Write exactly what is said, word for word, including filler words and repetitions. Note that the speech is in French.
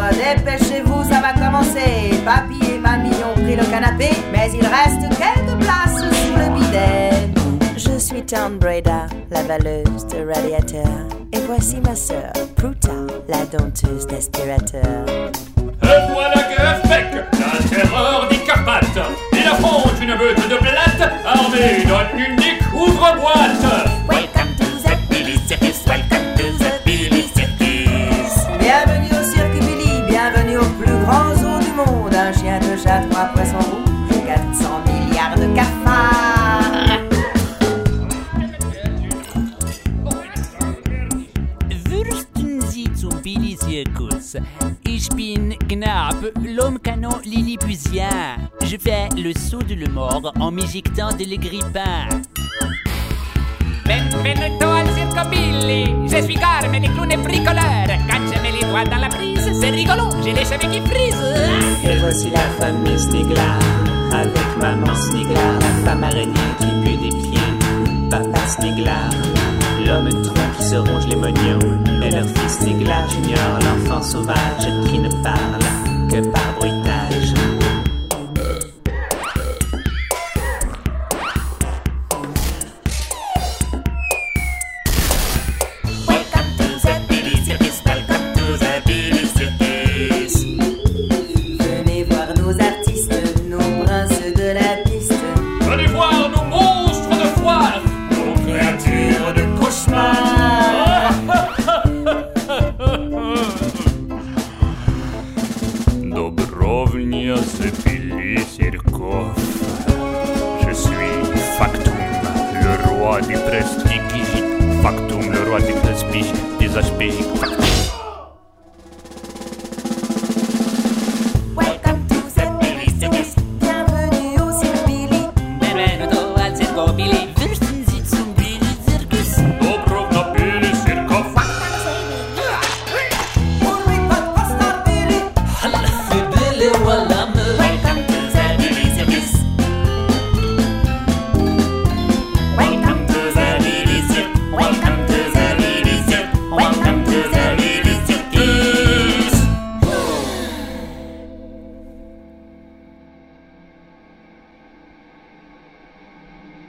Dépêchez-vous, ça va commencer. Papy et mamie ont pris le canapé, mais il reste quelques places sous le bidet. Je suis Tom Breda, la valeuse de radiateur. Et voici ma sœur, Pruta, la dompteuse d'aspirateur. Et voilà que Fek, la terreur des Carpates, il affronte une meute de plates armée d'un unique ouvre-boîte. Welcome to the Billy Circus, welcome to the Billy Circus. Bienvenue au Cirque Billy, bienvenue au plus grand zoo du monde. Un chien, deux chats, trois poissons rouges, quatre cents milliards de cafards. Würsten Sie zum Billy Circus. Ich bin Knap, l'homme canon lilliputien. Je fais le saut de le mort en m'éjectant de l'égrippin. Benvenuto al Circo Billy. Je suis Carmen, les clowns et bricoleurs. Quand je mets les doigts dans la prise, c'est rigolo, j'ai les cheveux qui frisent. Et voici la famille Stiglar, avec maman Stiglar, la femme araignée qui pue des pieds, papa Stiglar, l'homme tronc qui se ronge les mognons, et leur fils Stiglar Junior, l'enfant sauvage qui ne parle que par bruitage. Je suis Factum, le roi du prestige. Factum, le roi du prestige, des aspects.